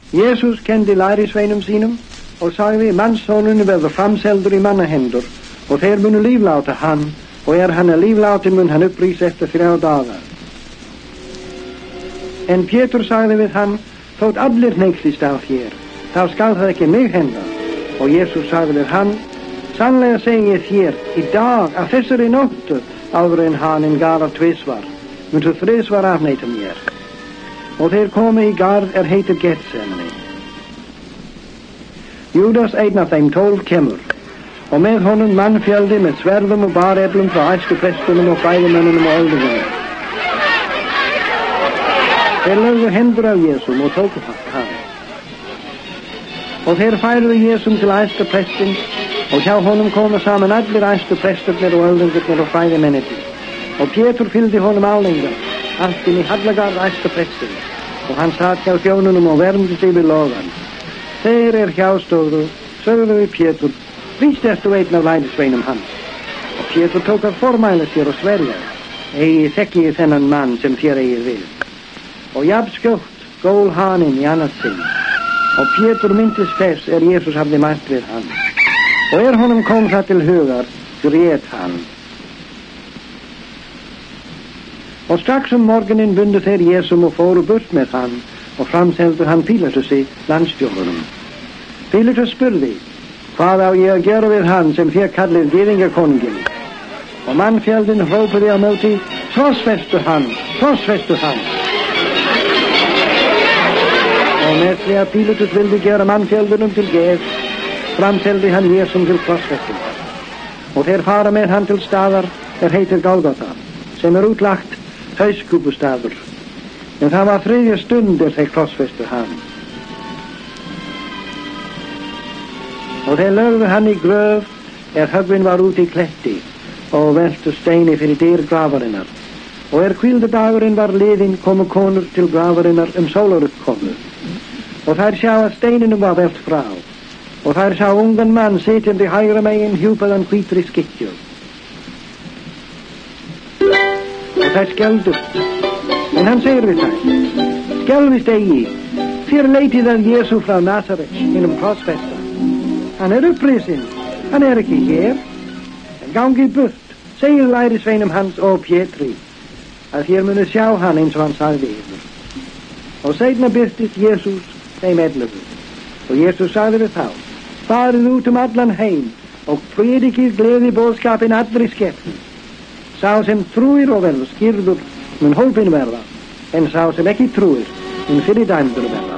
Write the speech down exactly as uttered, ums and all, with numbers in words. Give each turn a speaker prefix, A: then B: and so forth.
A: Jesus kendi lærisveinum sínum og sagði, mannssonurinn verður framseldur í mannahendur og þeir munu lífláta hann, og er hann að lífláti mun hann upprís eftir þrjá dagar. En Pétur sagði við hann, þótt allir hneykslist á þér, þá skal það ekki mig henda. Og Jesus sagði við hann, sannlega segi ég þér, í dag, að þessari nóttu, áður en haninn galar tvisvar, mun þú þrisvar afneita mér. Og þeir komu í garð er heitir Getsemane. Júdas, einn af þeim tólf, kemur, og með honum mannfjöldi með sverðum og bareflum frá æðstu prestunum og fræðimönnunum og öldungum. Þeir lögðu hendur á Jesum og tóku hann. Og þeir færðu Jesum til æðstu prestin, og hjá honum komu saman allir æðstu presturnir og öldungurnir og fræðimennirnir. Og Pétur fylgdi honum álenga, allt inn í hallagarð æðstu prestin, og hann satt hjá þjónunum og vermdist yfir logan. Þeir er hjástóðu, sögðu við Pétur, víst ertu einn af lærisveinum hans. Og Pétur tók að formæla sér og sverja, eigi þekki ég þennan mann sem þér eigið við. Og jafn skjótt gól haninn í annað sinn, og Pétur myndist þess er Jesus hafði mælt við hann. Og er honum kom það til hugar, grét hann. Og strax um morgunin bundu þeir Jesum og fóru burt með hann, og framseldu hann Pílatusi, landstjórunum. Pílatus spurði, hvað á ég að gera við hann sem þér kallið gyðingakonunginn? Og mannfjöldin hrópaði á móti, krossfestu hann, krossfestu hann. Og með því að Pílatus vildi gera mannfjöldunum til geð, framseldi hann Jesum til krossfestingar. Og þeir fara með hann til staðar er heitir Golgotha, sem er útlagt hauskúpustaður. En það var þriðja stund er þeir krossfestu hann. Og þeir lögðu hann í gröf er höggvin var út í kletti og veltu steini fyrir dyr gravarinnar. Og er hvíldadagurinn var liðinn komu konur til gravarinnar um sólaruppkomu. Og þær sjá að steininum var velt frá. Og þær sjá ungan mann sitjandi hægra megin hjúpaðan hvítri skikkju. Og þær skelldust. En hann segir við þær, skelfist eigi, þér leitið að Jesú frá Nasaret, hinum krossfesta. Hann er upprisin, hann er ekki hér. En gangið burt, segir lærisveinum hans og Pétri, að þér munu sjá hann eins og hann sagði yfir. Og seinna birtist Jesús þeim ellefu. Og Jesús sagði við þá, farið út um allan heim og predikið gleði boðskapin allri skepnu. Sá sem trúir og verður skýrður mun hópin verða, en sá sem ekki trúir mun fyrir dæmdur verða.